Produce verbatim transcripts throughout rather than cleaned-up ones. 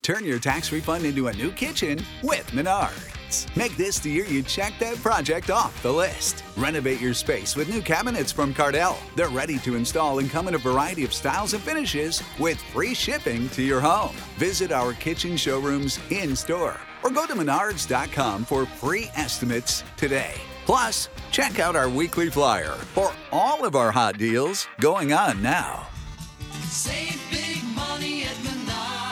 turn your tax refund into a new kitchen with Menards. Make this the year you check that project off the list. Renovate your space with new cabinets from Cardell. They're ready to install and come in a variety of styles and finishes with free shipping to your home. Visit our kitchen showrooms in-store or go to menards dot com for free estimates today. Plus, check out our weekly flyer for all of our hot deals going on now. Save big money at Menards.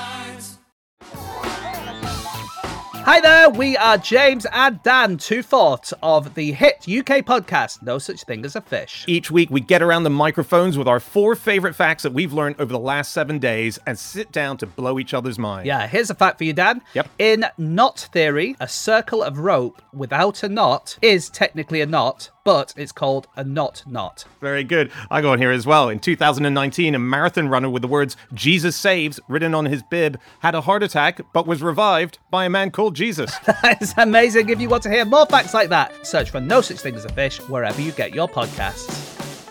Hi there, we are James and Dan, two fourths of the hit U K podcast, No Such Thing as a Fish. Each week, we get around the microphones with our four favorite facts that we've learned over the last seven days and sit down to blow each other's minds. Yeah, here's a fact for you, Dan. Yep. In knot theory, a circle of rope without a knot is technically a knot, but it's called a knot knot. Very good. I go on here as well. In two thousand nineteen, a marathon runner with the words Jesus Saves written on his bib had a heart attack but was revived by a man called Jesus. That is amazing. If you want to hear more facts like that, search for No Such Thing as a Fish wherever you get your podcasts.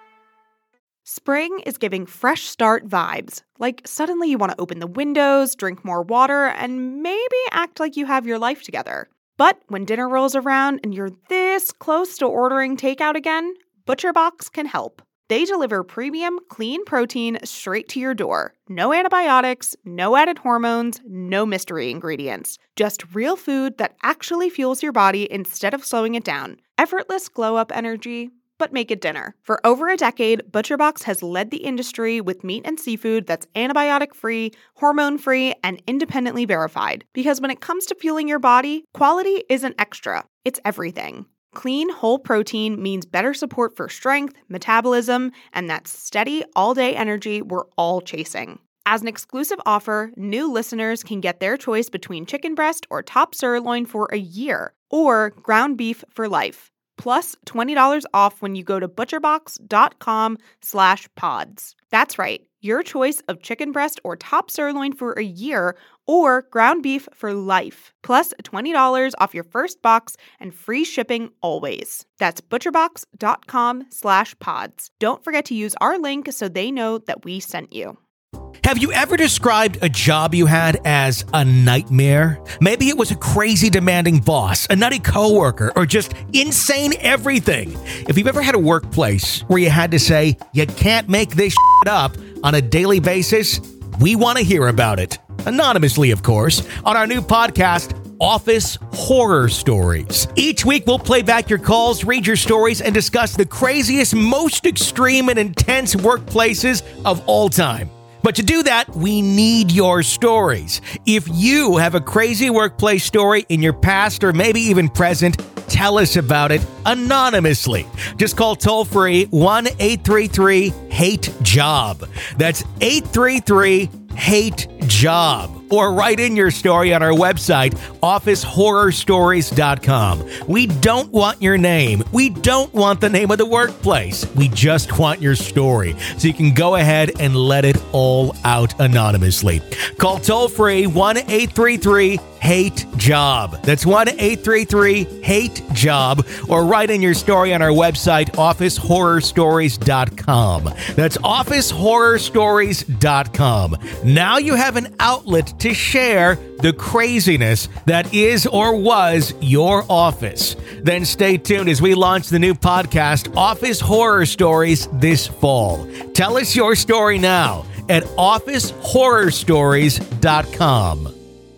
Spring is giving fresh start vibes. Like suddenly you want to open the windows, drink more water, and maybe act like you have your life together. But when dinner rolls around and you're this close to ordering takeout again, ButcherBox can help. They deliver premium, clean protein straight to your door. No antibiotics, no added hormones, no mystery ingredients. Just real food that actually fuels your body instead of slowing it down. Effortless glow-up energy, but make it dinner. For over a decade, ButcherBox has led the industry with meat and seafood that's antibiotic-free, hormone-free, and independently verified. Because when it comes to fueling your body, quality isn't extra, it's everything. Clean, whole protein means better support for strength, metabolism, and that steady, all-day energy we're all chasing. As an exclusive offer, new listeners can get their choice between chicken breast or top sirloin for a year, or ground beef for life. Plus twenty dollars off when you go to butcherbox.com slash pods. That's right, your choice of chicken breast or top sirloin for a year or ground beef for life. Plus twenty dollars off your first box and free shipping always. That's butcherbox.com slash pods. Don't forget to use our link so they know that we sent you. Have you ever described a job you had as a nightmare? Maybe it was a crazy demanding boss, a nutty coworker, or just insane everything. If you've ever had a workplace where you had to say, you can't make this shit up on a daily basis, we want to hear about it. Anonymously, of course, on our new podcast, Office Horror Stories. Each week, we'll play back your calls, read your stories, and discuss the craziest, most extreme and intense workplaces of all time. But to do that, we need your stories. If you have a crazy workplace story in your past or maybe even present, tell us about it anonymously. Just call toll-free one eight three three hate job. That's eight three three hate job. Or write in your story on our website, office horror stories dot com. We don't want your name. We don't want the name of the workplace. We just want your story. So you can go ahead and let it all out anonymously. Call toll-free one eight three three hate job. That's one eight three three hate job. Or write in your story on our website, office horror stories dot com. That's office horror stories dot com. Now you have an outlet to share the craziness that is or was your office. Then stay tuned as we launch the new podcast, Office Horror Stories, this fall. Tell us your story now at office horror stories dot com.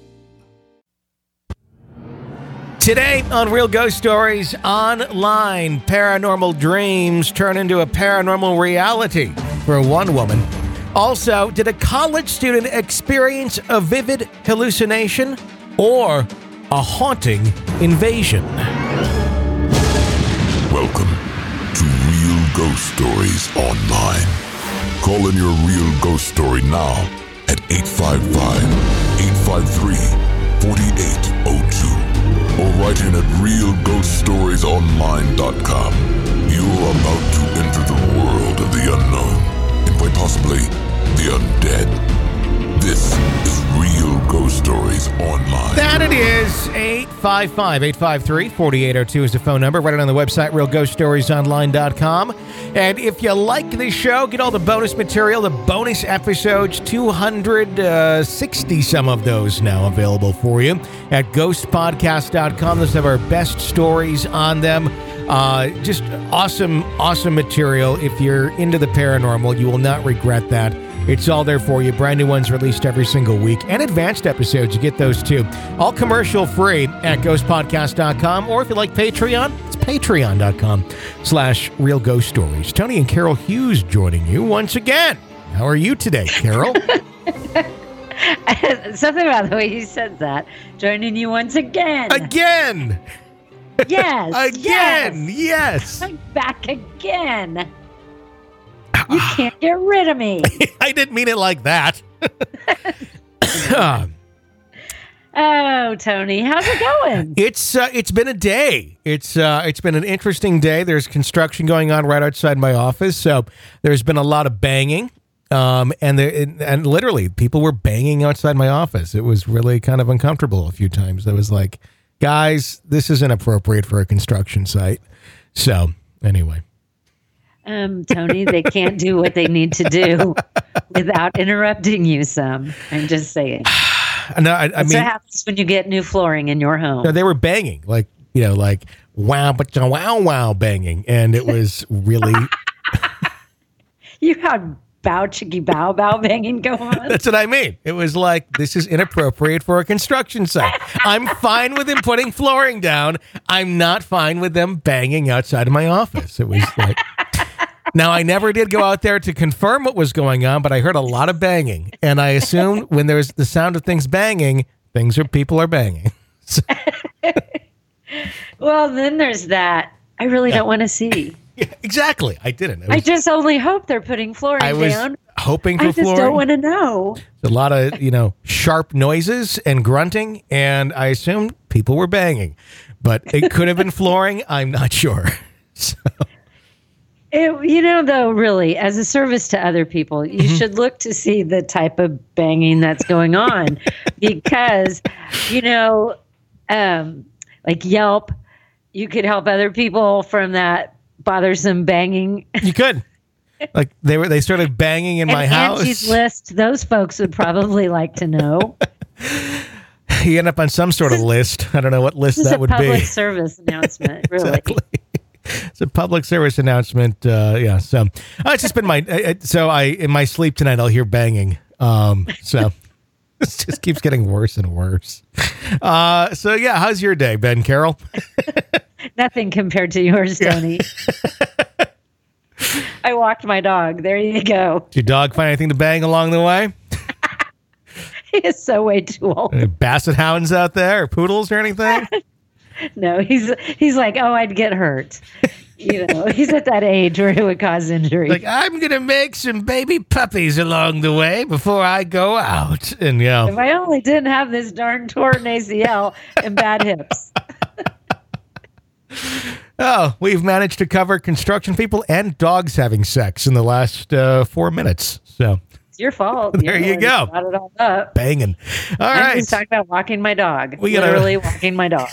Today on Real Ghost Stories Online, paranormal dreams turn into a paranormal reality for one woman. Also, did a college student experience a vivid hallucination or a haunting invasion? Welcome to Real Ghost Stories Online. Call in your real ghost story now at eight five five, eight five three, four eight zero two or write in at real ghost stories online dot com. You're about to enter the world of the unknown and quite possibly the undead. This is Real Ghost Stories Online. That it is eight five five, eight five three, four eight zero two is the phone number. Write it on the website, real ghost stories online dot com. And if you like this show, get all the bonus material, the bonus episodes, two hundred sixty some of those now available for you at ghost podcast dot com. Those have our best stories on them. Uh, just awesome, awesome material. If you're into the paranormal, you will not regret that. It's all there for you. Brand new ones released every single week. And advanced episodes, you get those too. All commercial free at ghost podcast dot com. Or if you like Patreon, it's patreon dot com slash real ghost stories. Tony and Carol Hughes joining you once again. How are you today, Carol? Something about the way you said that. Joining you once again. Again! Yes. Again! Yes. Yes! I'm back again. You can't get rid of me. I didn't mean it like that. Oh, Tony, how's it going? It's uh, it's been a day. It's uh, it's been an interesting day. There's construction going on right outside my office, so there's been a lot of banging. Um, and there, and literally, people were banging outside my office. It was really kind of uncomfortable a few times. I was like, guys, this isn't appropriate for a construction site. So anyway. Um, Tony, they can't do what they need to do without interrupting you some. I'm just saying. No, I, I That's mean, what happens when you get new flooring in your home. no, they were banging, like, you know, like wow, but wow, wow, banging. And it was really. You had bow, chicky, bow, bow banging going on. That's what I mean. It was like, this is inappropriate for a construction site. I'm fine with them putting flooring down. I'm not fine with them banging outside of my office. It was like. Now, I never did go out there to confirm what was going on, but I heard a lot of banging. And I assumed when there's the sound of things banging, things are people are banging. So. Well, then there's that. I really Yeah. don't want to see. Yeah, exactly. I didn't. It I was- just only hope they're putting flooring I was down. hoping for I just flooring. don't want to know. A lot of, you know, sharp noises and grunting, and I assumed people were banging. But it could have been flooring. I'm not sure. So. It, you know, though, really, as a service to other people, you Mm-hmm. should look to see the type of banging that's going on because, you know, um, like Yelp, you could help other people from that bothersome banging. You could. Like they were, they started banging in And my house. Angie's List, those folks would probably like to know. You end up on some sort of list. I don't know what list This is that a would public be. service announcement, really. Exactly. It's a public service announcement. Uh, yeah. So uh, it's just been my, uh, so I, in my sleep tonight, I'll hear banging. Um, so it just keeps getting worse and worse. Uh, so yeah. How's your day, Ben Carroll? Nothing compared to yours, Tony. I walked my dog. There you go. Did your dog find anything to bang along the way? He is so way too old. Any basset hounds out there or poodles or anything? No, he's he's like, oh, I'd get hurt. You know, he's at that age where it would cause injury. Like, I'm going to make some baby puppies along the way before I go out. And, yeah. If I only didn't have this darn torn A C L and bad hips. Oh, we've managed to cover construction people and dogs having sex in the last uh, four minutes. So It's your fault. There you know, go. Brought it all up. banging. All I'm right. just talking about walking my dog. We gotta- Literally walking my dog.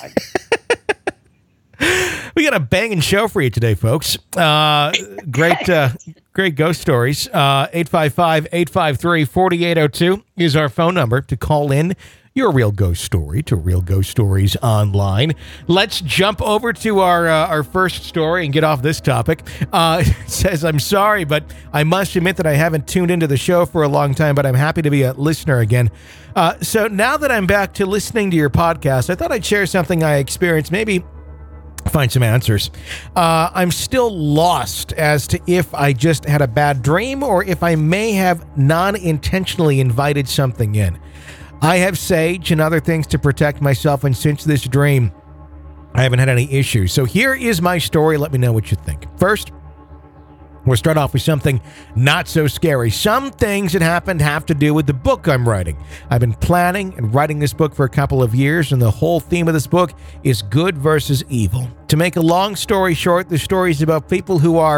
We got a banging show for you today, folks. Uh, great, uh, great ghost stories. Uh, eight five five, eight five three, four eight zero two is our phone number to call in your real ghost story to Real Ghost Stories Online. Let's jump over to our uh, our first story and get off this topic. Uh, it says, I'm sorry, but I must admit that I haven't tuned into the show for a long time, but I'm happy to be a listener again. Uh, so now that I'm back to listening to your podcast, I thought I'd share something I experienced, maybe find some answers. Uh, I'm still lost as to if I just had a bad dream or if I may have non-intentionally invited something in. I have sage and other things to protect myself, and since this dream, I haven't had any issues. So here is my story. Let me know what you think. First, we'll start off with something not so scary. Some things that happened have to do with the book I'm writing. I've been planning and writing this book for a couple of years, and the whole theme of this book is good versus evil. To make a long story short, the story is about people who are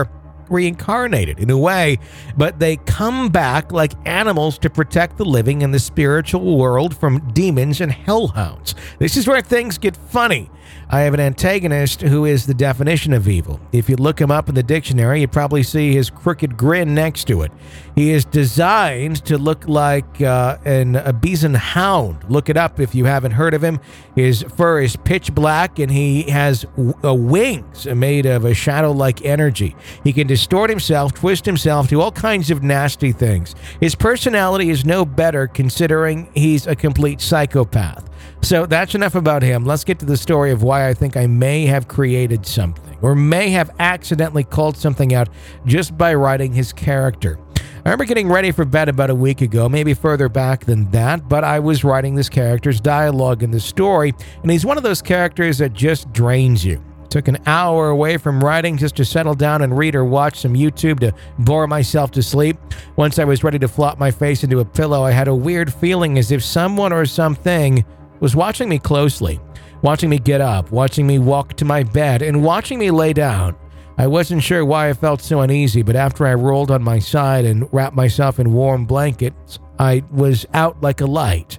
reincarnated in a way, but they come back like animals to protect the living in the spiritual world from demons and hellhounds. This is where things get funny. I have an antagonist who is the definition of evil. If you look him up in the dictionary, you'd probably see his crooked grin next to it. He is designed to look like uh, an a bison hound. Look it up if you haven't heard of him. His fur is pitch black, and he has w- uh, wings made of a shadow-like energy. He can distort himself, twist himself, do all kinds of nasty things. His personality is no better considering he's a complete psychopath. So that's enough about him. Let's get to the story of why I think I may have created something, or may have accidentally called something out just by writing his character. I remember getting ready for bed about a week ago, maybe further back than that, but I was writing this character's dialogue in the story, and he's one of those characters that just drains you. It took an hour away from writing just to settle down and read or watch some YouTube to bore myself to sleep. Once I was ready to flop my face into a pillow, I had a weird feeling as if someone or something was watching me closely, watching me get up, watching me walk to my bed, and watching me lay down. I wasn't sure why I felt so uneasy, but after I rolled on my side and wrapped myself in warm blankets, I was out like a light.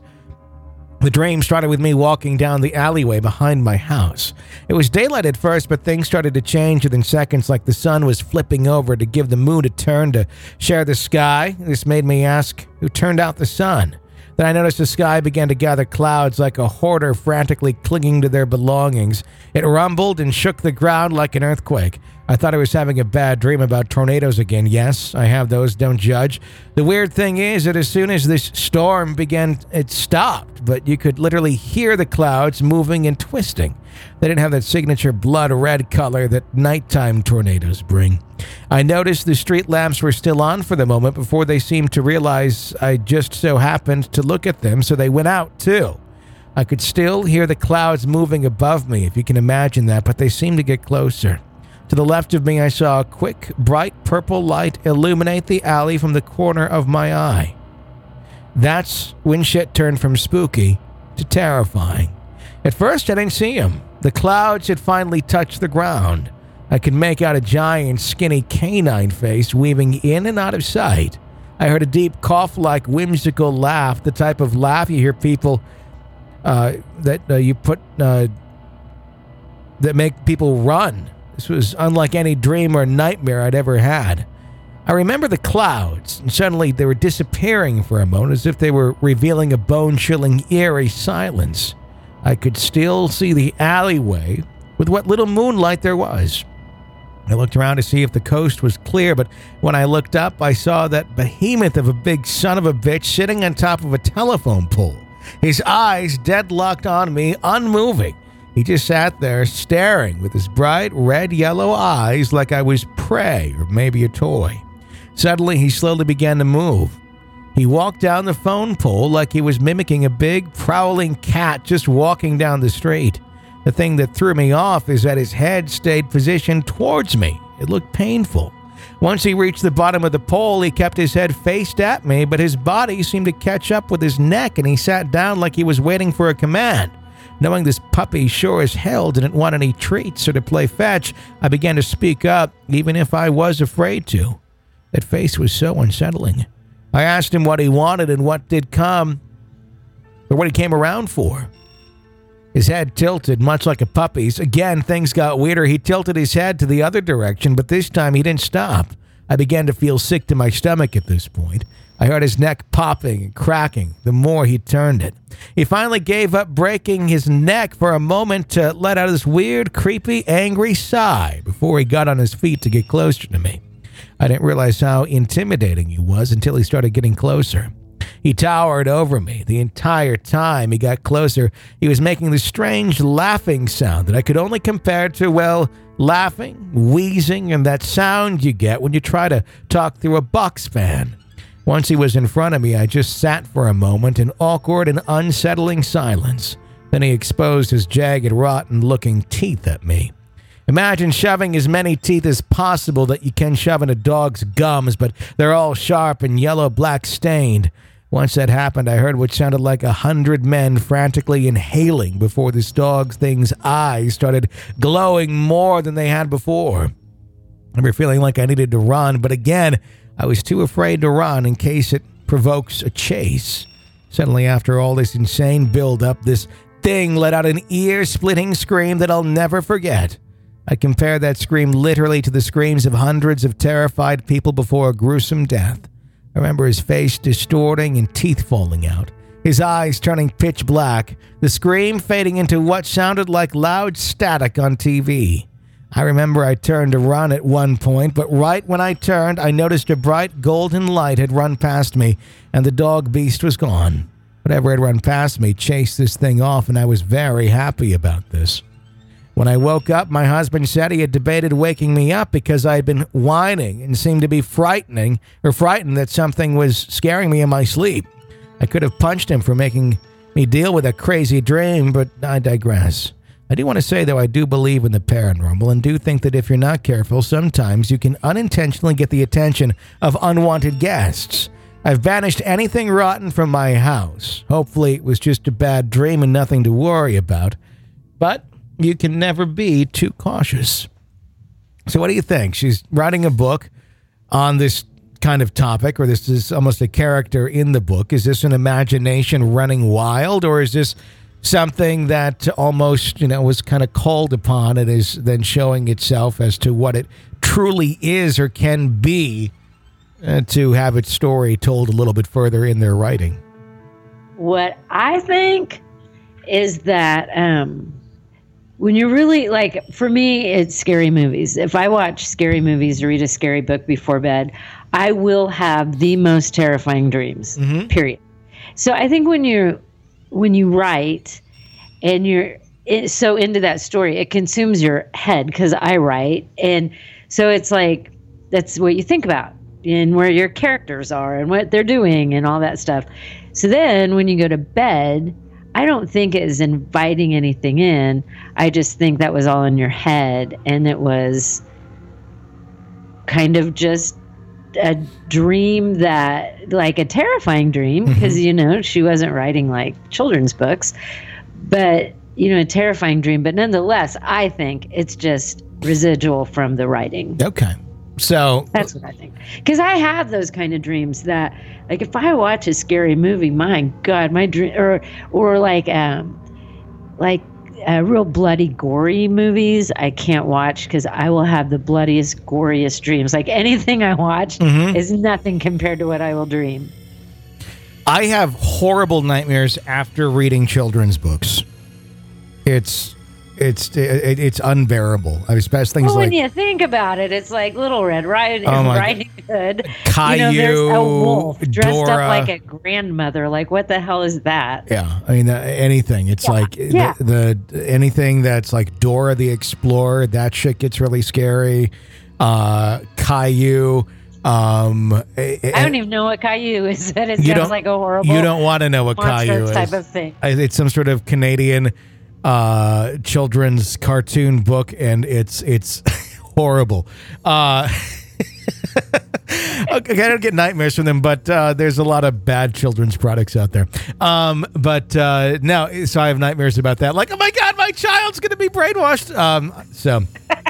The dream started with me walking down the alleyway behind my house. It was daylight at first, but things started to change within seconds, like the sun was flipping over to give the moon a turn to share the sky. This made me ask, who turned out the sun? Then I noticed the sky began to gather clouds like a hoarder frantically clinging to their belongings. It rumbled and shook the ground like an earthquake. I thought I was having a bad dream about tornadoes again. Yes, I have those, don't judge. The weird thing is that as soon as this storm began, it stopped, but you could literally hear the clouds moving and twisting. They didn't have that signature blood red color that nighttime tornadoes bring. I noticed the street lamps were still on for the moment before they seemed to realize I just so happened to look at them, so they went out too. I could still hear the clouds moving above me, if you can imagine that, but they seemed to get closer. To the left of me, I saw a quick, bright purple light illuminate the alley from the corner of my eye. That's when shit turned from spooky to terrifying. At first, I didn't see him. The clouds had finally touched the ground. I could make out a giant, skinny canine face weaving in and out of sight. I heard a deep cough-like whimsical laugh, the type of laugh you hear people uh, that uh, you put uh, that make people run. This was unlike any dream or nightmare I'd ever had. I remember the clouds, and suddenly they were disappearing for a moment as if they were revealing a bone-chilling, eerie silence. I could still see the alleyway with what little moonlight there was. I looked around to see if the coast was clear, but when I looked up, I saw that behemoth of a big son of a bitch sitting on top of a telephone pole. His eyes deadlocked on me, unmoving. He just sat there staring with his bright red-yellow eyes like I was prey or maybe a toy. Suddenly, he slowly began to move. He walked down the phone pole like he was mimicking a big, prowling cat just walking down the street. The thing that threw me off is that his head stayed positioned towards me. It looked painful. Once he reached the bottom of the pole, he kept his head faced at me, but his body seemed to catch up with his neck, and he sat down like he was waiting for a command. Knowing this puppy sure as hell didn't want any treats or to play fetch, I began to speak up, even if I was afraid to. That face was so unsettling. I asked him what he wanted and what did come, or what he came around for. His head tilted, much like a puppy's. Again, things got weirder. He tilted his head to the other direction, but this time he didn't stop. I began to feel sick to my stomach at this point. I heard his neck popping and cracking the more he turned it. He finally gave up breaking his neck for a moment to let out this weird, creepy, angry sigh before he got on his feet to get closer to me. I didn't realize how intimidating he was until he started getting closer. He towered over me. The entire time he got closer, he was making this strange laughing sound that I could only compare to, well, laughing, wheezing, and that sound you get when you try to talk through a box fan. Once he was in front of me, I just sat for a moment in awkward and unsettling silence. Then he exposed his jagged, rotten-looking teeth at me. Imagine shoving as many teeth as possible that you can shove in a dog's gums, but they're all sharp and yellow-black stained. Once that happened, I heard what sounded like a hundred men frantically inhaling before this dog thing's eyes started glowing more than they had before. remember feeling like I needed to run, but again, I was too afraid to run in case it provokes a chase. Suddenly, after all this insane build-up, this thing let out an ear-splitting scream that I'll never forget. I compare that scream literally to the screams of hundreds of terrified people before a gruesome death. I remember his face distorting and teeth falling out, his eyes turning pitch black, the scream fading into what sounded like loud static on T V. I remember I turned to run at one point, but right when I turned, I noticed a bright golden light had run past me, and the dog beast was gone. Whatever had run past me chased this thing off, and I was very happy about this. When I woke up, my husband said he had debated waking me up because I had been whining and seemed to be frightening or frightened that something was scaring me in my sleep. I could have punched him for making me deal with a crazy dream, but I digress. I do want to say, though, I do believe in the paranormal and do think that if you're not careful, sometimes you can unintentionally get the attention of unwanted guests. I've banished anything rotten from my house. Hopefully it was just a bad dream and nothing to worry about. But you can never be too cautious. So what do you think? She's writing a book on this kind of topic, or this is almost a character in the book. Is this an imagination running wild, or is this something that almost, you know, was kind of called upon and is then showing itself as to what it truly is or can be, uh, to have its story told a little bit further in their writing? What I think is that um, when you're really, like, for me, it's scary movies. If I watch scary movies or read a scary book before bed, I will have the most terrifying dreams, mm-hmm. period. So I think when you when you write and you're so into that story, it consumes your head, because I write. And so it's like, that's what you think about and where your characters are and what they're doing and all that stuff. So then when you go to bed, I don't think it is inviting anything in. I just think that was all in your head, and it was kind of just a dream, that, like a terrifying dream, because, mm-hmm. you know, she wasn't writing like children's books, but, you know, a terrifying dream. But nonetheless, I think it's just residual from the writing. Okay. So that's what I think. Because I have those kind of dreams that, like, if I watch a scary movie, my God, my dream, or, or like, um, like, Uh, real bloody, gory movies, I can't watch, because I will have the bloodiest, goriest dreams. Like, anything I watch mm-hmm. is nothing compared to what I will dream. I have horrible nightmares after reading children's books. It's it's it, it's unbearable. I mean, especially things well, like, when you think about it, it's like Little Red Riding, oh Riding Hood. Caillou, you know, there's a wolf dressed Dora. up like a grandmother. Like, what the hell is that? Yeah, I mean, uh, anything. It's yeah. like yeah. The, the anything that's like Dora the Explorer. That shit gets really scary. Uh, Caillou. Um, I don't even know what Caillou is. That it sounds sounds like a horrible. You don't want to know what Caillou is. Type of thing. It's some sort of Canadian uh, children's cartoon book, and it's it's horrible. Uh, okay, I don't get nightmares from them, but uh, there's a lot of bad children's products out there. Um, but uh, no, so I have nightmares about that. Like, oh my God, my child's going to be brainwashed. Um, so.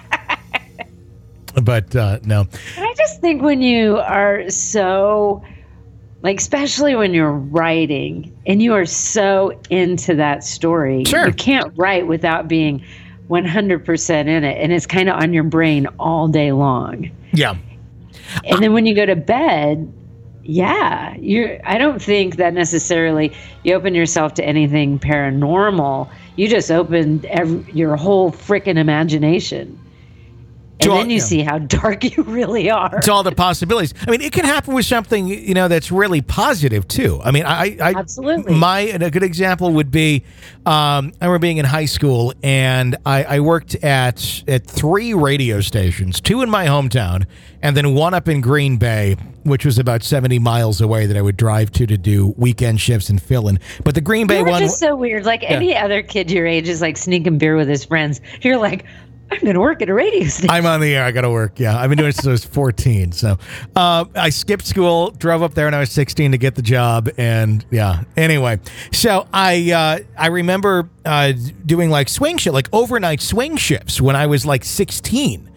But uh, no. And I just think when you are so, like, especially when you're writing and you are so into that story, sure. you can't write without being one hundred percent in it. And it's kind of on your brain all day long. Yeah. And then when you go to bed, yeah, you're, I don't think that necessarily you open yourself to anything paranormal. You just opened every, your whole freaking imagination. And all, then you yeah. see how dark you really are. It's all the possibilities. I mean, it can happen with something, you know, that's really positive too. I mean, I, I absolutely. My a good example would be, um, I remember being in high school, and I, I worked at at three radio stations, two in my hometown, and then one up in Green Bay, which was about seventy miles away, that I would drive to to do weekend shifts and fill in. But the Green Bay You're one, just so weird. Like yeah. any other kid your age is like sneaking beer with his friends. You're like, I'm going to work at a radio station. I'm on the air. I got to work. Yeah. I've been doing it since I was fourteen. So uh, I skipped school, drove up there when I was sixteen to get the job. And yeah, anyway. So I uh, I remember uh, doing like swing shift, like overnight swing shifts when I was like sixteen.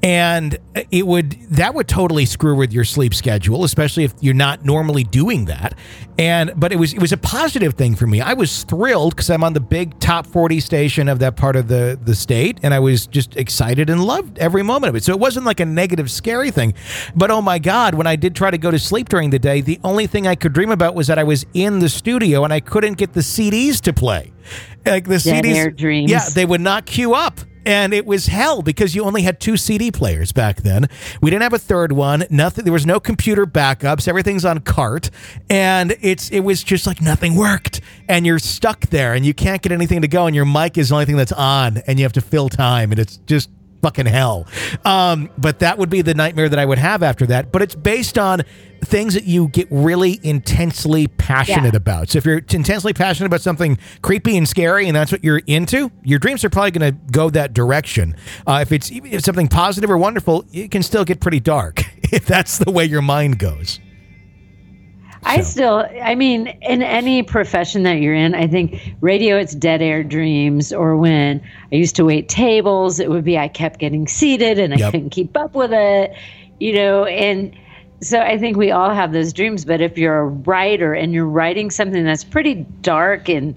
And it would that would totally screw with your sleep schedule, especially if you're not normally doing that. And but it was it was a positive thing for me. I was thrilled because I'm on the big top forty station of that part of the, the state, and I was just excited and loved every moment of it. So it wasn't like a negative, scary thing. But oh my God, when I did try to go to sleep during the day, the only thing I could dream about was that I was in the studio and I couldn't get the C Ds to play. Like the Dead C Ds, air dreams. yeah, they would not queue up. And it was hell because you only had two C D players back then. We didn't have a third one. Nothing. There was no computer backups. Everything's on cart, and it's it was just like nothing worked. And you're stuck there, and you can't get anything to go. And your mic is the only thing that's on, and you have to fill time, and it's just fucking hell. Um, but that would be the nightmare that I would have after that. But it's based on things that you get really intensely passionate Yeah. about. So if you're intensely passionate about something creepy and scary and that's what you're into, your dreams are probably going to go that direction. Uh, if it's if it's something positive or wonderful, it can still get pretty dark if that's the way your mind goes. I So. still, I mean, in any profession that you're in, I think radio, it's dead air dreams. Or when I used to wait tables, it would be I kept getting seated and I Yep. couldn't keep up with it, you know. And so I think we all have those dreams. But if you're a writer and you're writing something that's pretty dark and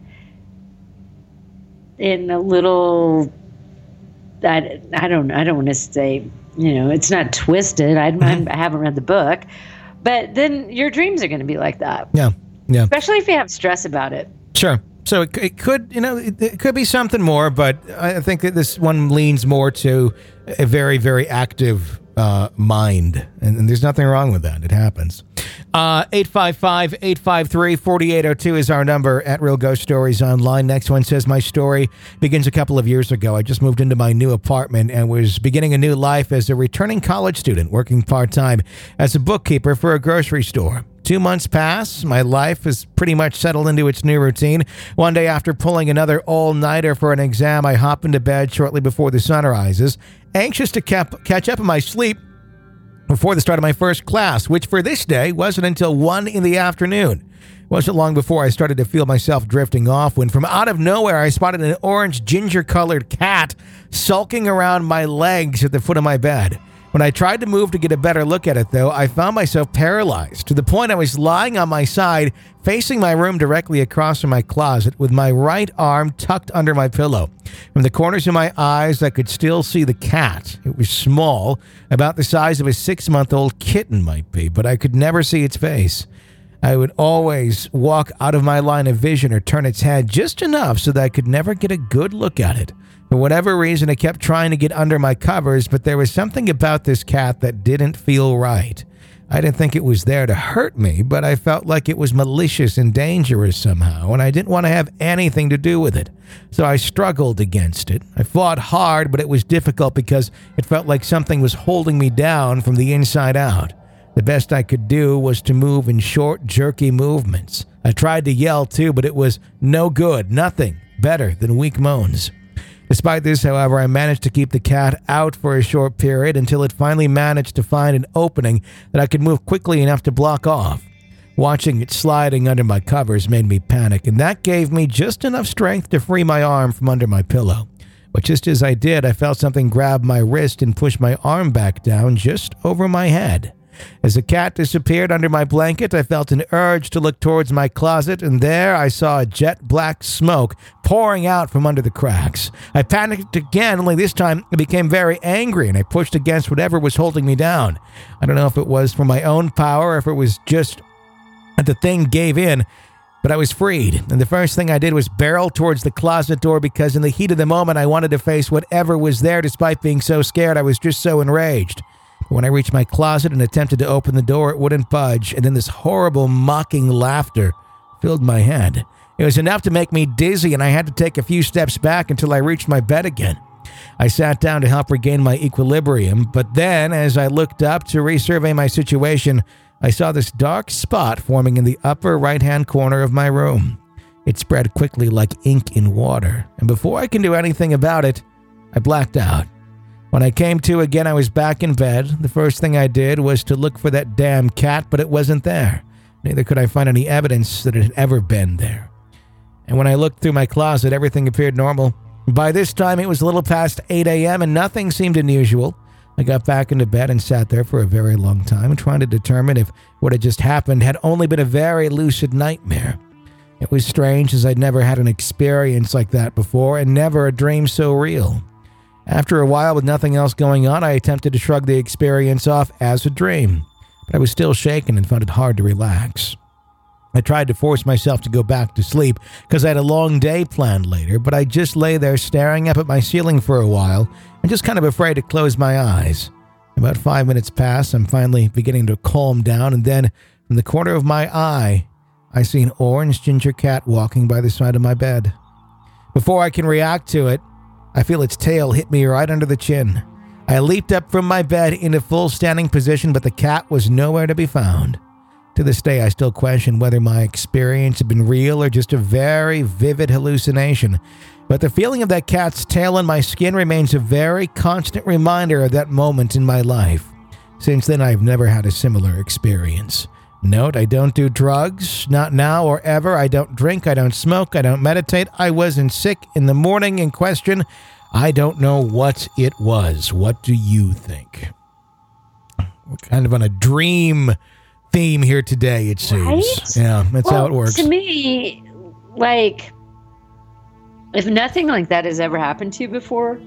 in a little, I, I don't, I don't want to say, you know, it's not twisted. I, Mm-hmm. I haven't read the book. But then your dreams are going to be like that, Yeah, yeah. especially if you have stress about it. Sure. So it, it could, you know, it, it could be something more, but I think that this one leans more to a very, very active uh, mind, and, and there's nothing wrong with that. It happens. Uh, eight five five, eight five three, four eight zero two is our number at Real Ghost Stories Online. Next one says, my story begins a couple of years ago. I just moved into my new apartment and was beginning a new life as a returning college student, working part-time as a bookkeeper for a grocery store. Two months pass. My life is pretty much settled into its new routine. One day after pulling another all-nighter for an exam, I hop into bed shortly before the sun rises, anxious to cap- catch up on my sleep before the start of my first class, which for this day wasn't until one in the afternoon. It wasn't long before I started to feel myself drifting off when from out of nowhere I spotted an orange ginger-colored cat sulking around my legs at the foot of my bed. When I tried to move to get a better look at it, though, I found myself paralyzed to the point I was lying on my side, facing my room directly across from my closet with my right arm tucked under my pillow. From the corners of my eyes, I could still see the cat. It was small, about the size of a six-month-old kitten might be, but I could never see its face. I would always walk out of my line of vision or turn its head just enough so that I could never get a good look at it. For whatever reason, I kept trying to get under my covers, but there was something about this cat that didn't feel right. I didn't think it was there to hurt me, but I felt like it was malicious and dangerous somehow, and I didn't want to have anything to do with it. So I struggled against it. I fought hard, but it was difficult because it felt like something was holding me down from the inside out. The best I could do was to move in short, jerky movements. I tried to yell too, but it was no good, nothing better than weak moans. Despite this, however, I managed to keep the cat out for a short period until it finally managed to find an opening that I could move quickly enough to block off. Watching it sliding under my covers made me panic, and that gave me just enough strength to free my arm from under my pillow. But just as I did, I felt something grab my wrist and push my arm back down just over my head. As the cat disappeared under my blanket, I felt an urge to look towards my closet, and there I saw a jet black smoke pouring out from under the cracks. I panicked again, only this time I became very angry, and I pushed against whatever was holding me down. I don't know if it was from my own power or if it was just that the thing gave in, but I was freed, and the first thing I did was barrel towards the closet door because in the heat of the moment I wanted to face whatever was there despite being so scared. I was just so enraged. When I reached my closet and attempted to open the door, it wouldn't budge, and then this horrible mocking laughter filled my head. It was enough to make me dizzy, and I had to take a few steps back until I reached my bed again. I sat down to help regain my equilibrium, but then, as I looked up to resurvey my situation, I saw this dark spot forming in the upper right-hand corner of my room. It spread quickly like ink in water, and before I can do anything about it, I blacked out. When I came to again, I was back in bed. The first thing I did was to look for that damn cat, but it wasn't there. Neither could I find any evidence that it had ever been there. And when I looked through my closet, everything appeared normal. By this time, it was a little past eight a.m., and nothing seemed unusual. I got back into bed and sat there for a very long time, trying to determine if what had just happened had only been a very lucid nightmare. It was strange, as I'd never had an experience like that before, and never a dream so real. After a while, with nothing else going on, I attempted to shrug the experience off as a dream, but I was still shaken and found it hard to relax. I tried to force myself to go back to sleep because I had a long day planned later, but I just lay there staring up at my ceiling for a while and just kind of afraid to close my eyes. About five minutes pass, I'm finally beginning to calm down, and then, from the corner of my eye, I see an orange ginger cat walking by the side of my bed. Before I can react to it, I feel its tail hit me right under the chin. I leaped up from my bed into full standing position, but the cat was nowhere to be found. To this day, I still question whether my experience had been real or just a very vivid hallucination. But the feeling of that cat's tail on my skin remains a very constant reminder of that moment in my life. Since then, I've never had a similar experience. Note, I don't do drugs, not now or ever. I don't drink, I don't smoke, I don't meditate. I wasn't sick in the morning in question. I don't know what it was. What do you think? We're kind of on a dream theme here today, it seems. Right? Yeah, that's well, how it works. To me, like, if nothing like that has ever happened to you before,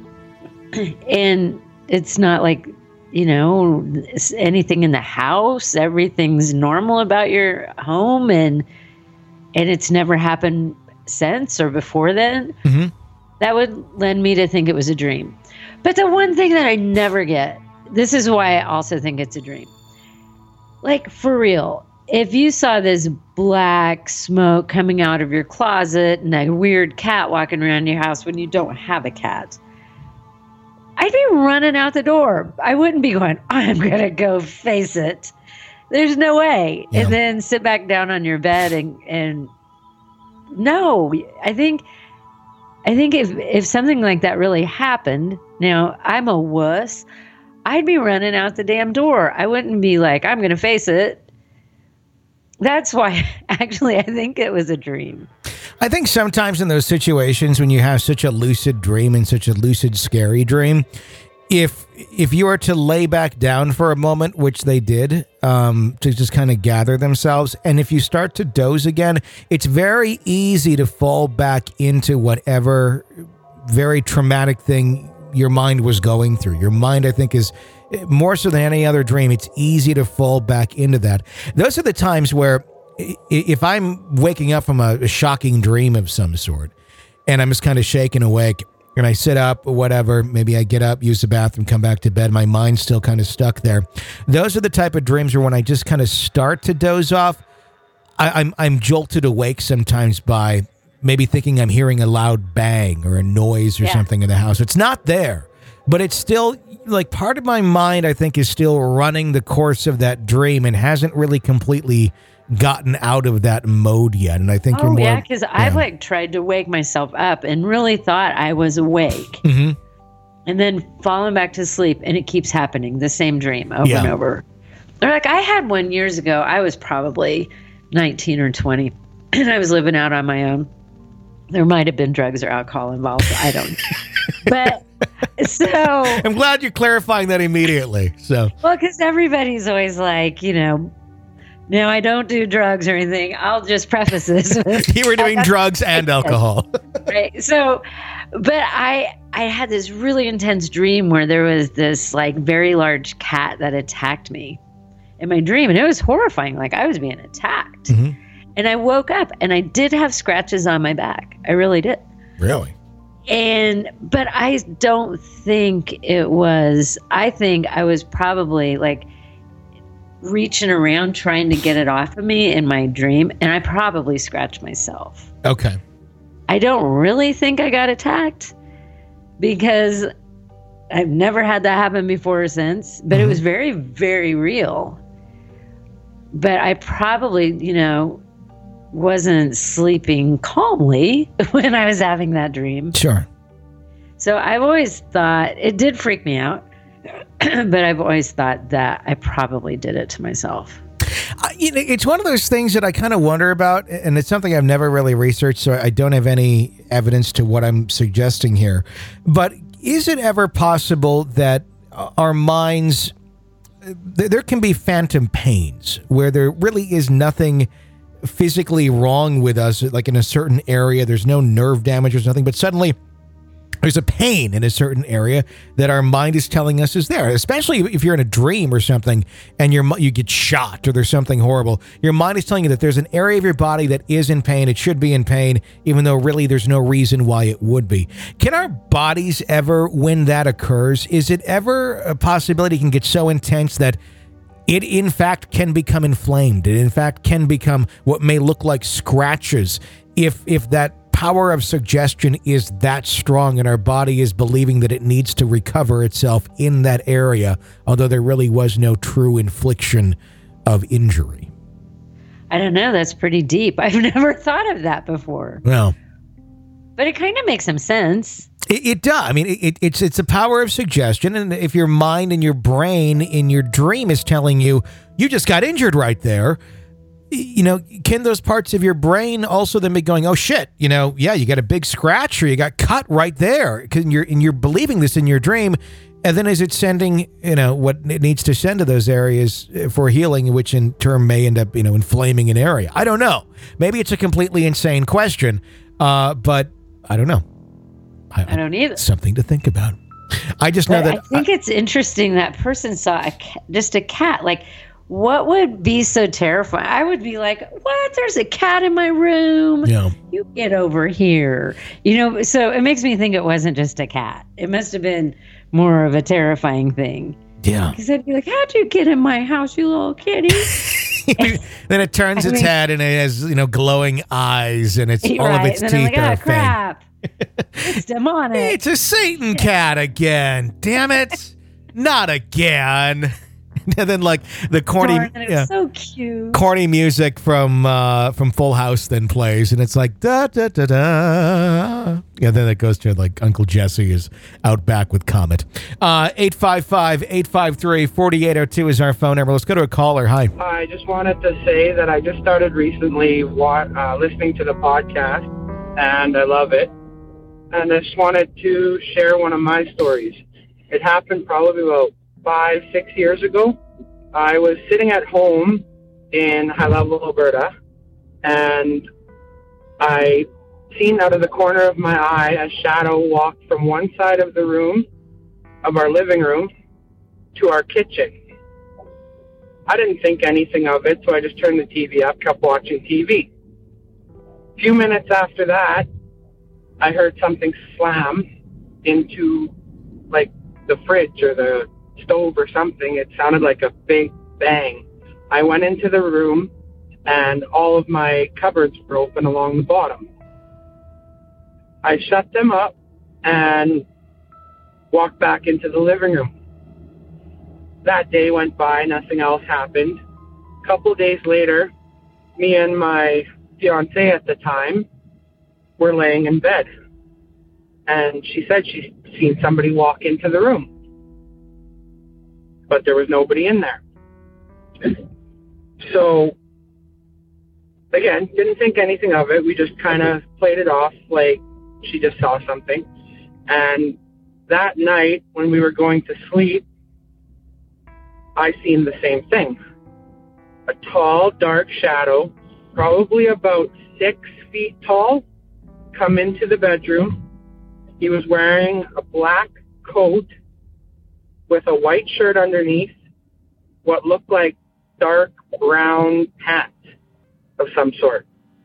and it's not like, you know, anything in the house, everything's normal about your home, and and it's never happened since or before then, Mm-hmm. that would lend me to think it was a dream. But the one thing that I never get, this is why I also think it's a dream. Like, for real, if you saw this black smoke coming out of your closet and a weird cat walking around your house when you don't have a cat, I'd be running out the door. I wouldn't be going, I'm going to go face it. There's no way. Yeah. And then sit back down on your bed and, and no, I think, I think if, if something like that really happened, now I'm a wuss, I'd be running out the damn door. I wouldn't be like, I'm going to face it. That's why, actually, I think it was a dream. I think sometimes in those situations when you have such a lucid dream and such a lucid, scary dream, if if you were to lay back down for a moment, which they did, um, to just kind of gather themselves, and if you start to doze again, it's very easy to fall back into whatever very traumatic thing your mind was going through. Your mind, I think, is more so than any other dream. It's easy to fall back into that. Those are the times where if I'm waking up from a shocking dream of some sort and I'm just kind of shaken awake and I sit up or whatever, maybe I get up, use the bathroom, come back to bed, my mind's still kind of stuck there. Those are the type of dreams where when I just kind of start to doze off, I, I'm I'm jolted awake sometimes by maybe thinking I'm hearing a loud bang or a noise or Yeah. something in the house. It's not there, but it's still like part of my mind, I think, is still running the course of that dream and hasn't really completely gotten out of that mode yet. And I think you're Oh, more. yeah, because I've like tried to wake myself up and really thought I was awake. Mhm. And then falling back to sleep, and it keeps happening, the same dream over Yeah. and over. Or like I had one years ago, I was probably nineteen or twenty, and I was living out on my own. There might have been drugs or alcohol involved. I don't know. But so, I'm glad you're clarifying that immediately. So, well, because everybody's always like, you know, no, I don't do drugs or anything. I'll just preface this with you were doing drugs and alcohol. right. So, but I I had this really intense dream where there was this like very large cat that attacked me in my dream, and it was horrifying. Like I was being attacked, Mhm. and I woke up and I did have scratches on my back. I really did. Really? And but I don't think it was. I think I was probably like reaching around trying to get it off of me in my dream, and I probably scratched myself. Okay. I don't really think I got attacked because I've never had that happen before or since, but Mhm. it was very, very real. But I probably, you know, wasn't sleeping calmly when I was having that dream. Sure. So I've always thought, it did freak me out, but I've always thought that I probably did it to myself. Uh, you know, it's one of those things that I kind of wonder about, and it's something I've never really researched, so I don't have any evidence to what I'm suggesting here. But is it ever possible that our minds, there can be phantom pains where there really is nothing physically wrong with us, like in a certain area. There's no nerve damage, there's nothing, but suddenly there's a pain in a certain area that our mind is telling us is there, especially if you're in a dream or something and you're, you get shot or there's something horrible. Your mind is telling you that there's an area of your body that is in pain. It should be in pain, even though really there's no reason why it would be. Can our bodies ever, when that occurs, is it ever a possibility it can get so intense that it, in fact, can become inflamed? It, in fact, can become what may look like scratches if if that power of suggestion is that strong and our body is believing that it needs to recover itself in that area, although there really was no true infliction of injury. I don't know. That's pretty deep. I've never thought of that before. Well, but it kind of makes some sense. It, it does. I mean, it, it's it's a power of suggestion, and if your mind and your brain in your dream is telling you you just got injured right there, you know, can those parts of your brain also then be going, oh shit, you know, yeah, you got a big scratch or you got cut right there, because you're and you're believing this in your dream, and then is it sending, you know, what it needs to send to those areas for healing, which in turn may end up, you know, inflaming an area? I don't know. Maybe it's a completely insane question, uh, but I don't know. I, I don't either. Something to think about. I just know but that I think I, it's interesting that person saw a cat, just a cat. Like, what would be so terrifying? I would be like, what? There's a cat in my room. Yeah. You get over here. You know, so it makes me think it wasn't just a cat. It must have been more of a terrifying thing. Yeah. Because I'd be like, how'd you get in my house, you little kitty? Then it turns I its mean, head and it has, you know, glowing eyes, and it's all right. of its and teeth then I'm are like, oh, fang. crap. It's demonic. It's a Satan cat again. Damn it. Not again. And then, like, the corny, Darn, it was yeah, so cute. corny music from uh, from Full House then plays, and it's like da da da da. Yeah, then it goes to like Uncle Jesse is out back with Comet. Uh, eight five five, eight five three, four eight zero two is our phone number. Let's go to a caller. Hi. I just wanted to say that I just started recently wa- uh, listening to the podcast, and I love it. And I just wanted to share one of my stories. It happened probably about five, six years ago. I was sitting at home in High Level, Alberta, and I seen out of the corner of my eye a shadow walk from one side of the room, of our living room, to our kitchen. I didn't think anything of it, so I just turned the T V up, kept watching T V. A few minutes after that, I heard something slam into, like, the fridge or the stove or something. It sounded like a big bang. I went into the room, and all of my cupboards were open along the bottom. I shut them up and walked back into the living room. That day went by, nothing else happened. A couple days later, me and my fiancé at the time were laying in bed, and she said she'd seen somebody walk into the room, but there was nobody in there. So, again, didn't think anything of it. We just kind of played it off like she just saw something. And that night, when we were going to sleep, I seen the same thing. A tall, dark shadow, probably about six feet tall, come into the bedroom. He was wearing a black coat with a white shirt underneath, what looked like dark brown pants of some sort.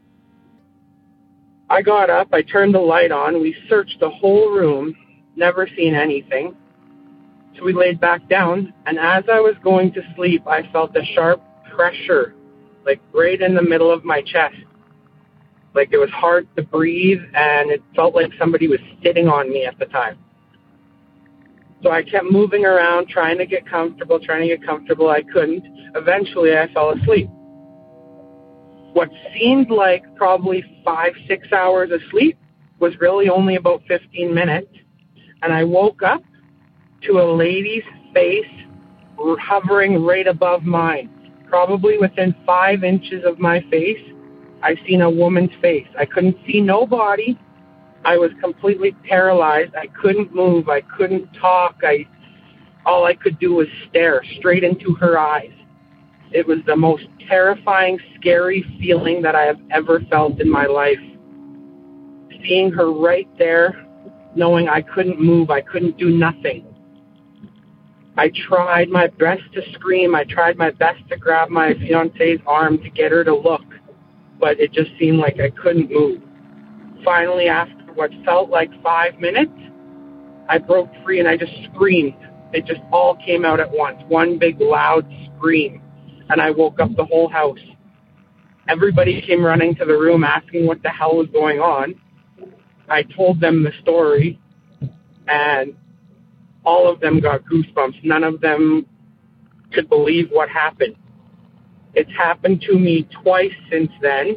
I got up, I turned the light on, we searched the whole room, never seen anything. So we laid back down, and as I was going to sleep, I felt a sharp pressure, like right in the middle of my chest. Like it was hard to breathe, and it felt like somebody was sitting on me at the time. So I kept moving around, trying to get comfortable, trying to get comfortable. I couldn't. Eventually, I fell asleep. What seemed like probably five, six hours of sleep was really only about fifteen minutes. And I woke up to a lady's face hovering right above mine. Probably within five inches of my face, I seen a woman's face. I couldn't see no body. I was completely paralyzed. I couldn't move. I couldn't talk. I all I could do was stare straight into her eyes. It was the most terrifying, scary feeling that I have ever felt in my life. Seeing her right there, knowing I couldn't move, I couldn't do nothing. I tried my best to scream. I tried my best to grab my fiance's arm to get her to look, but it just seemed like I couldn't move. Finally, after what felt like five minutes, I broke free and I just screamed. It just all came out at once, one big loud scream, and I woke up the whole house. Everybody came running to the room asking what the hell was going on. I told them the story, and all of them got goosebumps. None of them could believe what happened. It's happened to me twice since then,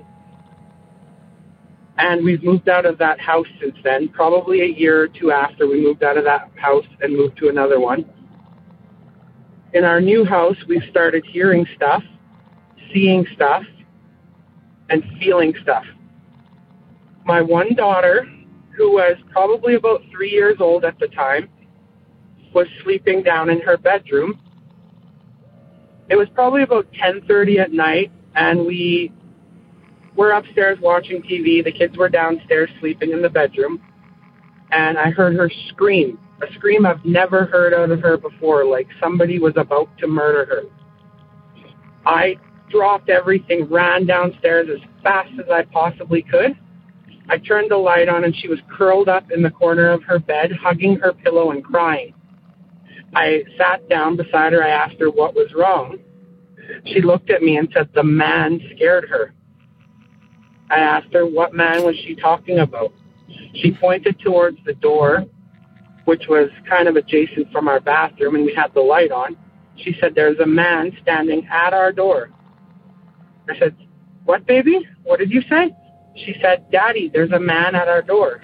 and we've moved out of that house since then, probably a year or two after we moved out of that house and moved to another one. In our new house, we've started hearing stuff, seeing stuff, and feeling stuff. My one daughter, who was probably about three years old at the time, was sleeping down in her bedroom. It was probably about ten thirty at night, and we were upstairs watching T V. The kids were downstairs sleeping in the bedroom, and I heard her scream, a scream I've never heard out of her before, like somebody was about to murder her. I dropped everything, ran downstairs as fast as I possibly could. I turned the light on, and she was curled up in the corner of her bed, hugging her pillow and crying. I sat down beside her. I asked her what was wrong. She looked at me and said the man scared her. I asked her what man was she talking about. She pointed towards the door, which was kind of adjacent from our bathroom, and we had the light on. She said, there's a man standing at our door. I said, what, baby? What did you say? She said, Daddy, there's a man at our door.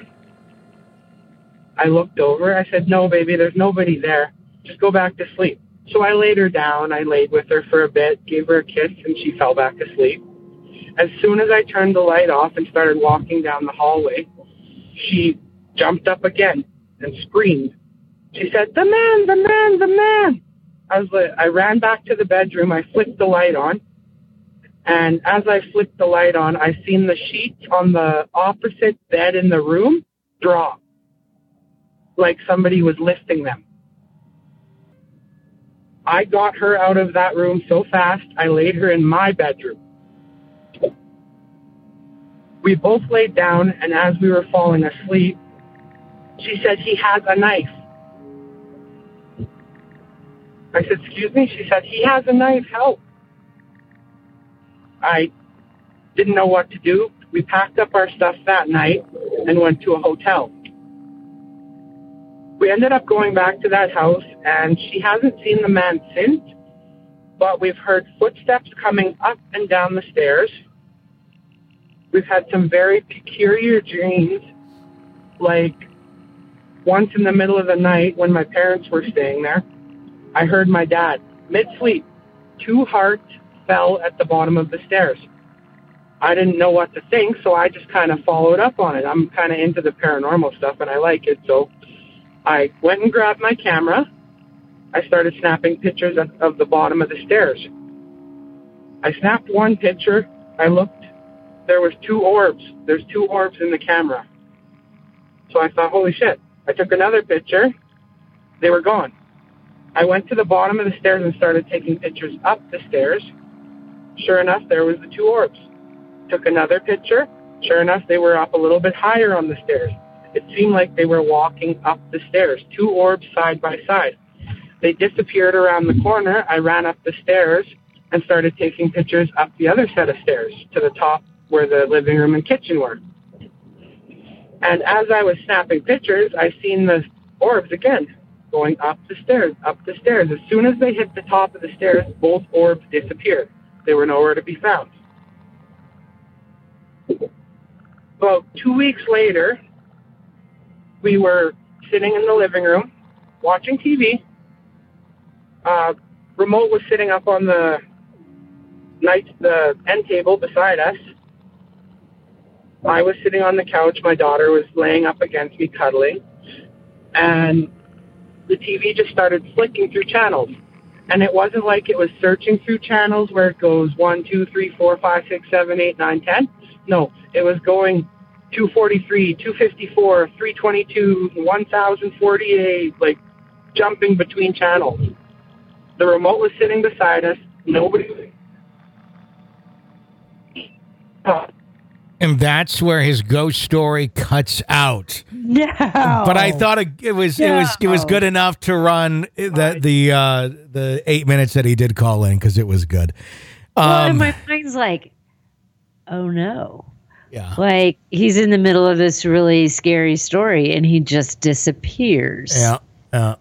I looked over. I said, no, baby, there's nobody there. Just go back to sleep. So I laid her down. I laid with her for a bit, gave her a kiss, and she fell back asleep. As soon as I turned the light off and started walking down the hallway, she jumped up again and screamed. She said, the man, the man, the man. I was like, I ran back to the bedroom. I flipped the light on. And as I flipped the light on, I seen the sheets on the opposite bed in the room drop, like somebody was lifting them. I got her out of that room so fast, I laid her in my bedroom. We both laid down, and as we were falling asleep, she said, he has a knife. I said, excuse me? She said, he has a knife, help. I didn't know what to do. We packed up our stuff that night and went to a hotel. We ended up going back to that house, and she hasn't seen the man since, but we've heard footsteps coming up and down the stairs. We've had some very peculiar dreams, like once in the middle of the night when my parents were staying there, I heard my dad, mid-sleep, two hearts fell at the bottom of the stairs. I didn't know what to think, so I just kind of followed up on it. I'm kind of into the paranormal stuff, and I like it, so I went and grabbed my camera. I started snapping pictures of, of the bottom of the stairs. I snapped one picture. I looked. There was two orbs. There's two orbs in the camera. So I thought, holy shit. I took another picture. They were gone. I went to the bottom of the stairs and started taking pictures up the stairs. Sure enough, there was the two orbs. Took another picture. Sure enough, they were up a little bit higher on the stairs. It seemed like they were walking up the stairs, two orbs side by side. They disappeared around the corner. I ran up the stairs and started taking pictures up the other set of stairs to the top where the living room and kitchen were. And as I was snapping pictures, I seen the orbs again going up the stairs, up the stairs. As soon as they hit the top of the stairs, both orbs disappeared. They were nowhere to be found. About two weeks later, we were sitting in the living room watching T V. Uh, remote was sitting up on the night the end table beside us. I was sitting on the couch. My daughter was laying up against me, cuddling. And the T V just started flicking through channels. And it wasn't like it was searching through channels where it goes one, two, three, four, five, six, seven, eight, nine, ten. No, it was going two forty-three, two fifty-four, three twenty-two, one thousand forty-eight, like jumping between channels. The remote was sitting beside us. Nobody. Oh. And that's where his ghost story cuts out. No. But I thought it, it was no. it was it was good enough to run the the uh, the eight minutes that he did call in because it was good. Um, well, and my mind's like, oh no. Yeah. Like he's in the middle of this really scary story and he just disappears. Yeah. Uh,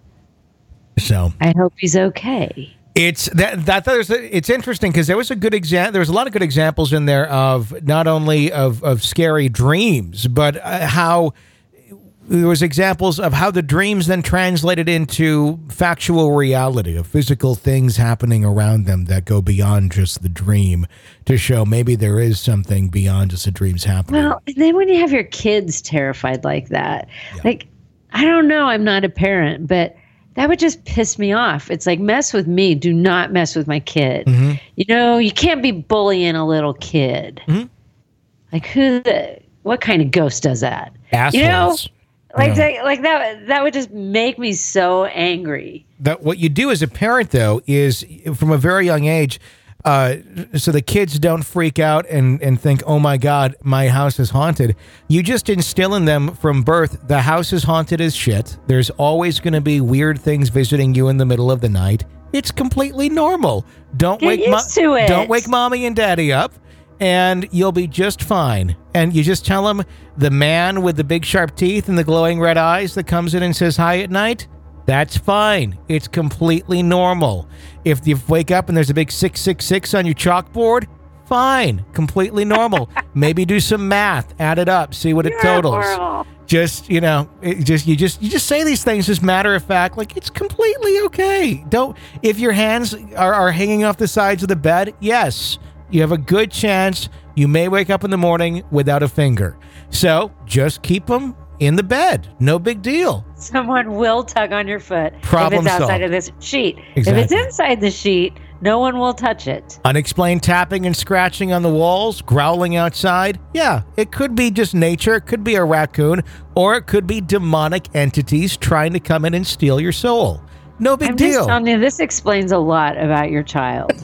so I hope he's okay. It's that that there's a, it's interesting because there was a good example. There was a lot of good examples in there of not only of, of scary dreams, but uh, how there was examples of how the dreams then translated into factual reality of physical things happening around them that go beyond just the dream to show maybe there is something beyond just the dreams happening. Well, and then when you have your kids terrified like that, yeah. like I don't know, I'm not a parent, but that would just piss me off. It's like, mess with me. Do not mess with my kid. Mm-hmm. You know, you can't be bullying a little kid. Mm-hmm. Like, who the, what kind of ghost does that? Assholes. You know, like, yeah. that, like that, that would just make me so angry. That what you do as a parent, though, is from a very young age, uh, so the kids don't freak out and, and think, oh my God, my house is haunted. You just instill in them from birth, the house is haunted as shit. There's always going to be weird things visiting you in the middle of the night. It's completely normal. Don't Get wake used mo- to it. Don't wake mommy and daddy up, and you'll be just fine. And you just tell them the man with the big sharp teeth and the glowing red eyes that comes in and says hi at night, that's fine. It's completely normal. If you wake up and there's a big six six six on your chalkboard, fine. Completely normal. Maybe do some math, add it up, see what it You're totals. horrible. Just, you know, it just you just you just say these things as matter of fact, like it's completely okay. Don't if your hands are, are hanging off the sides of the bed, yes, you have a good chance you may wake up in the morning without a finger. So just keep them in the bed. No big deal. Someone will tug on your foot Problem if it's outside solved. of this sheet. Exactly. If it's inside the sheet, no one will touch it. Unexplained tapping and scratching on the walls, growling outside. Yeah, it could be just nature. It could be a raccoon, or it could be demonic entities trying to come in and steal your soul. No big I'm deal. just telling you, this explains a lot about your child.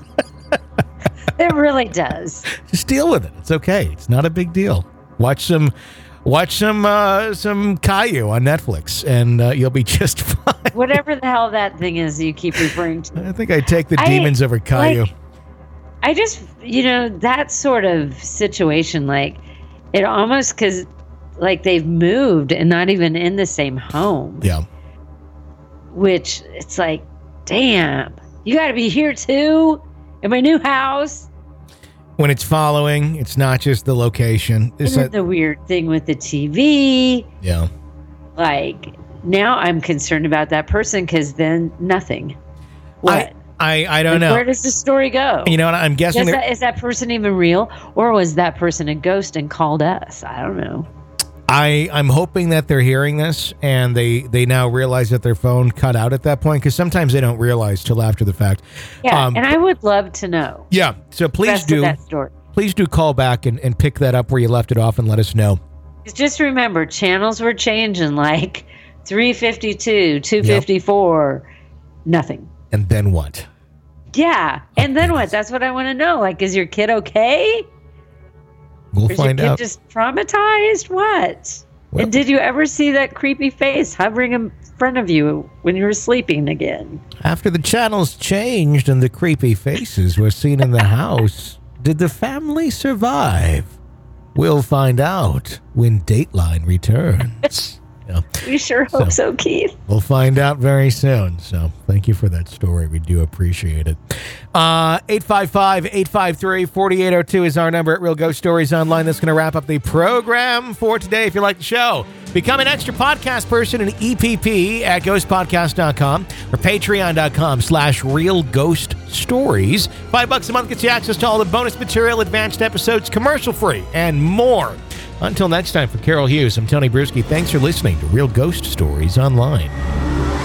It really does. Just deal with it. It's okay. It's not a big deal. Watch some, watch some, uh, some Caillou on Netflix, and uh, you'll be just fine. Whatever the hell that thing is you keep referring to. I think I take the I- demons over Caillou. like, I just, you know, that sort of situation, like, it almost, because, like, they've moved and not even in the same home. Yeah. Which, it's like, damn, you got to be here too? In my new house? When it's following, it's not just the location. It's Isn't a- the weird thing with the T V? yeah. Like, now I'm concerned about that person because then nothing. What? I, I, I don't Like, know. where does the story go? You know what? I'm guessing Is there- that, is that person even real? Or was that person a ghost and called us? I don't know. I, I'm hoping that they're hearing this and they, they now realize that their phone cut out at that point, because sometimes they don't realize till after the fact. Yeah, Um, and I would love to know. Yeah, so the please rest of do that story. please do call back and, and pick that up where you left it off and let us know. Just remember, channels were changing like three fifty-two, two fifty-four, yep. Nothing. And then what? Yeah, and then what? That's what I want to know. Like, is your kid okay? We'll or is find your kid out. just traumatized? What? Well- and did you ever see that creepy face hovering in front of you when you were sleeping again? After the channels changed and the creepy faces were seen in the house, did the family survive? We'll find out when Dateline returns. Yeah. We sure hope so, Keith. We'll find out very soon. So thank you for that story. We do appreciate it. Uh, eight five five, eight five three, four eight zero two is our number at Real Ghost Stories Online. That's going to wrap up the program for today. If you like the show, become an extra podcast person in E P P at ghost podcast dot com or patreon dot com slash Real Ghost Stories. Five bucks a month gets you access to all the bonus material, advanced episodes, commercial free, and more. Until next time, for Carol Hughes, I'm Tony Bruschi. Thanks for listening to Real Ghost Stories Online.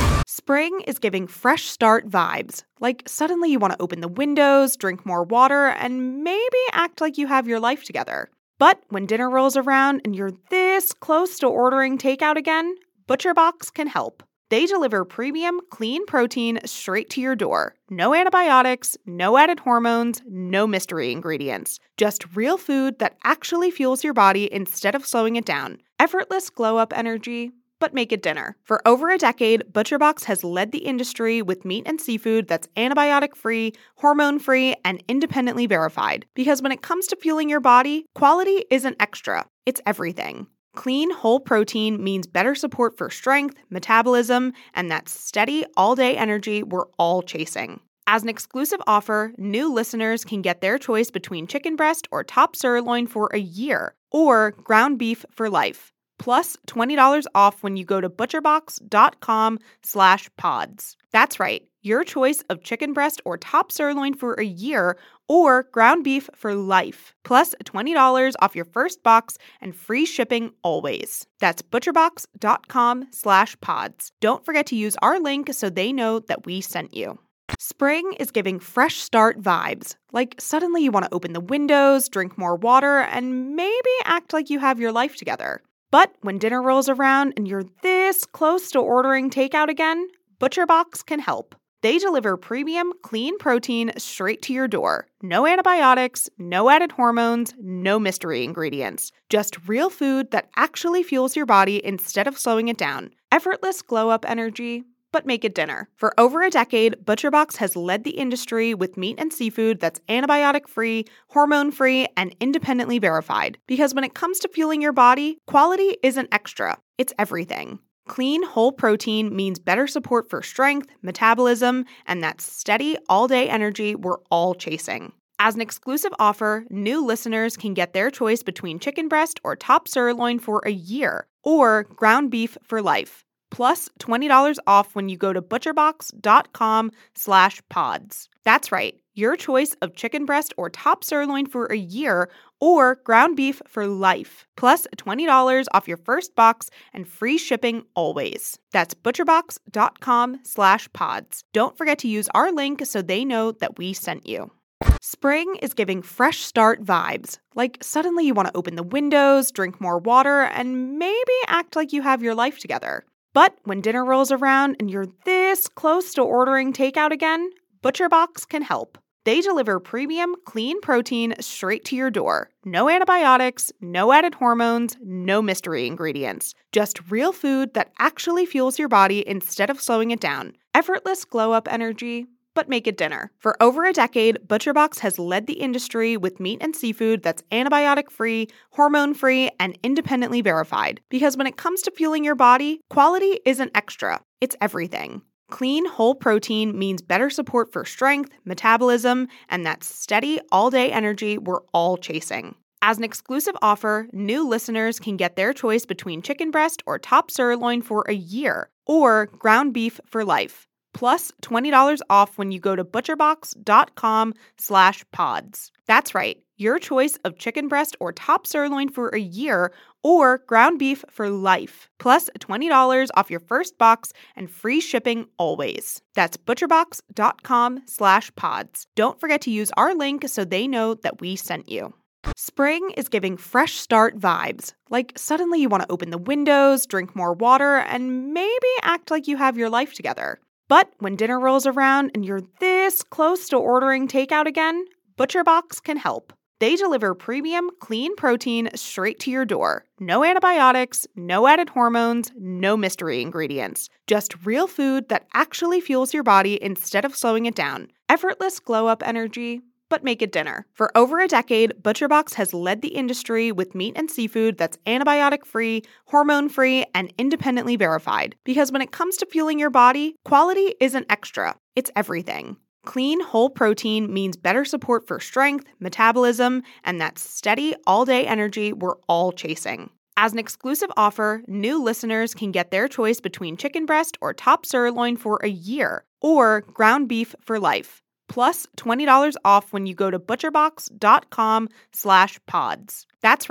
Spring is giving fresh start vibes. Like suddenly you want to open the windows, drink more water, and maybe act like you have your life together. But when dinner rolls around and you're this close to ordering takeout again, ButcherBox can help. They deliver premium, clean protein straight to your door. No antibiotics, no added hormones, no mystery ingredients. Just real food that actually fuels your body instead of slowing it down. Effortless glow-up energy, but make it dinner. For over a decade, ButcherBox has led the industry with meat and seafood that's antibiotic-free, hormone-free, and independently verified. Because when it comes to fueling your body, quality isn't extra, it's everything. Clean, whole protein means better support for strength, metabolism, and that steady, all-day energy we're all chasing. As an exclusive offer, new listeners can get their choice between chicken breast or top sirloin for a year, or ground beef for life, plus twenty dollars off when you go to butcherbox.com slash pods. That's right, your choice of chicken breast or top sirloin for a year, or ground beef for life, plus twenty dollars off your first box and free shipping always. That's butcherbox.com slash pods. Don't forget to use our link so they know that we sent you. Spring is giving fresh start vibes. Like suddenly you want to open the windows, drink more water, and maybe act like you have your life together. But when dinner rolls around and you're this close to ordering takeout again, ButcherBox can help. They deliver premium, clean protein straight to your door. No antibiotics, no added hormones, no mystery ingredients. Just real food that actually fuels your body instead of slowing it down. Effortless glow-up energy, but make it dinner. For over a decade, ButcherBox has led the industry with meat and seafood that's antibiotic-free, hormone-free, and independently verified. Because when it comes to fueling your body, quality isn't extra, it's everything. Clean, whole protein means better support for strength, metabolism, and that steady, all-day energy we're all chasing. As an exclusive offer, new listeners can get their choice between chicken breast or top sirloin for a year, or ground beef for life, plus twenty dollars off when you go to butcherbox.com slash pods. That's right, your choice of chicken breast or top sirloin for a year, or ground beef for life, plus twenty dollars off your first box and free shipping always. That's butcherbox.com slash pods. Don't forget to use our link so they know that we sent you. Spring is giving fresh start vibes. Like suddenly you want to open the windows, drink more water, and maybe act like you have your life together. But when dinner rolls around and you're this close to ordering takeout again, ButcherBox can help. They deliver premium, clean protein straight to your door. No antibiotics, no added hormones, no mystery ingredients. Just real food that actually fuels your body instead of slowing it down. Effortless glow-up energy, but make it dinner. For over a decade, ButcherBox has led the industry with meat and seafood that's antibiotic-free, hormone-free, and independently verified. Because when it comes to fueling your body, quality isn't extra, it's everything. Clean, whole protein means better support for strength, metabolism, and that steady, all-day energy we're all chasing. As an exclusive offer, new listeners can get their choice between chicken breast or top sirloin for a year, or ground beef for life, plus twenty dollars off when you go to butcherbox.com slash pods. That's right, your choice of chicken breast or top sirloin for a year, or ground beef for life, plus twenty dollars off your first box and free shipping always. That's butcherbox.com slash pods. Don't forget to use our link so they know that we sent you. Spring is giving fresh start vibes. Like suddenly you want to open the windows, drink more water, and maybe act like you have your life together. But when dinner rolls around and you're this close to ordering takeout again, ButcherBox can help. They deliver premium, clean protein straight to your door. No antibiotics, no added hormones, no mystery ingredients. Just real food that actually fuels your body instead of slowing it down. Effortless glow-up energy, but make it dinner. For over a decade, ButcherBox has led the industry with meat and seafood that's antibiotic-free, hormone-free, and independently verified. Because when it comes to fueling your body, quality isn't extra, it's everything. Clean, whole protein means better support for strength, metabolism, and that steady, all-day energy we're all chasing. As an exclusive offer, new listeners can get their choice between chicken breast or top sirloin for a year, or ground beef for life, plus twenty dollars off when you go to butcherbox.com slash pods. That's right,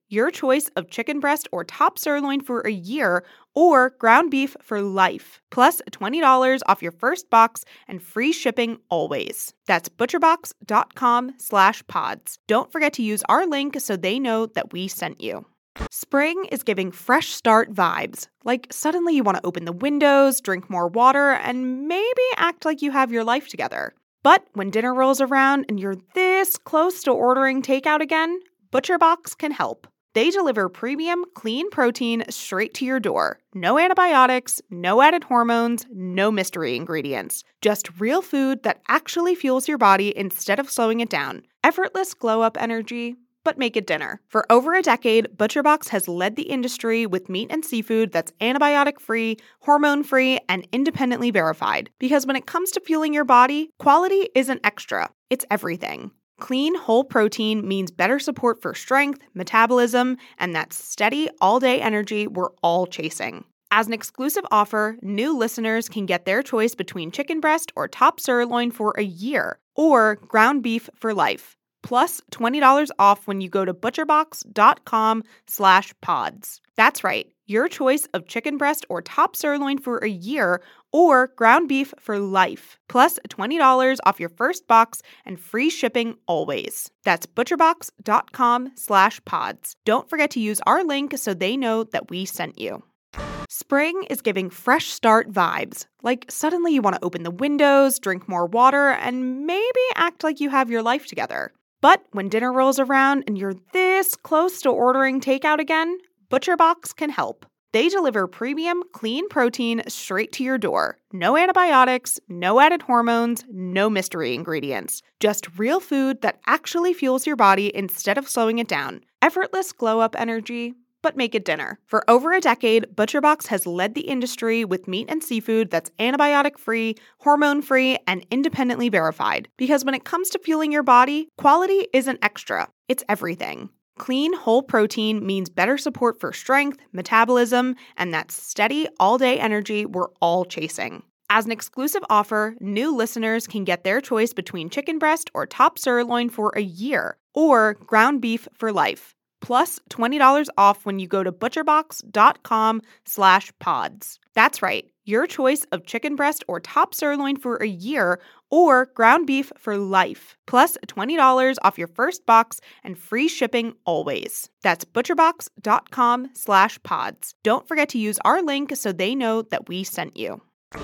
your choice of chicken breast or top sirloin for a year or ground beef for life, plus twenty dollars off your first box and free shipping always. That's butcherbox.com slash pods. Don't forget to use our link so they know that we sent you. Spring is giving fresh start vibes, like suddenly you want to open the windows, drink more water, and maybe act like you have your life together. But when dinner rolls around and you're this close to ordering takeout again, ButcherBox can help. They deliver premium, clean protein straight to your door. No antibiotics, no added hormones, no mystery ingredients. Just real food that actually fuels your body instead of slowing it down. Effortless glow-up energy, but make it dinner. For over a decade, ButcherBox has led the industry with meat and seafood that's antibiotic-free, hormone-free, and independently verified. Because when it comes to fueling your body, quality isn't extra, it's everything. Clean, whole protein means better support for strength, metabolism, and that steady, all-day energy we're all chasing. As an exclusive offer, new listeners can get their choice between chicken breast or top sirloin for a year, or ground beef for life, plus twenty dollars off when you go to butcherbox.com slash pods. That's right, your choice of chicken breast or top sirloin for a year or ground beef for life, plus twenty dollars off your first box and free shipping always. That's butcherbox.com slash pods. Don't forget to use our link so they know that we sent you. Spring is giving fresh start vibes, like suddenly you want to open the windows, drink more water, and maybe act like you have your life together. But when dinner rolls around and you're this close to ordering takeout again, ButcherBox can help. They deliver premium, clean protein straight to your door. No antibiotics, no added hormones, no mystery ingredients. Just real food that actually fuels your body instead of slowing it down. Effortless glow-up energy, but make it dinner. For over a decade, ButcherBox has led the industry with meat and seafood that's antibiotic-free, hormone-free, and independently verified. Because when it comes to fueling your body, quality isn't extra, it's everything. Clean, whole protein means better support for strength, metabolism, and that steady, all-day energy we're all chasing. As an exclusive offer, new listeners can get their choice between chicken breast or top sirloin for a year, or ground beef for life, plus twenty dollars off when you go to butcherbox.com slash pods. That's right, your choice of chicken breast or top sirloin for a year or ground beef for life, plus twenty dollars off your first box and free shipping always. That's butcherbox.com slash pods. Don't forget to use our link so they know that we sent you.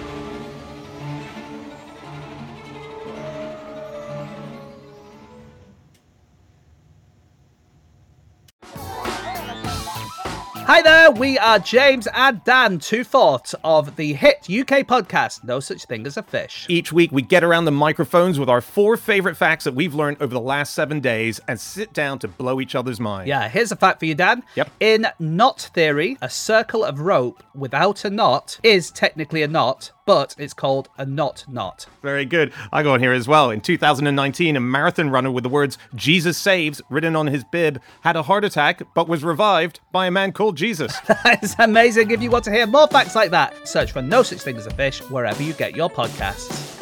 Hi there, we are James and Dan, two-fourths of the hit U K podcast, No Such Thing as a Fish. Each week, we get around the microphones with our four favorite facts that we've learned over the last seven days and sit down to blow each other's minds. Yeah, here's a fact for you, Dan. Yep. In knot theory, a circle of rope without a knot is technically a knot, but it's called a knot knot. Very good. I go on here as well. In two thousand nineteen, a marathon runner with the words Jesus Saves written on his bib had a heart attack, but was revived by a man called Jesus. That is amazing. If you want to hear more facts like that, search for No Such Thing as a Fish wherever you get your podcasts.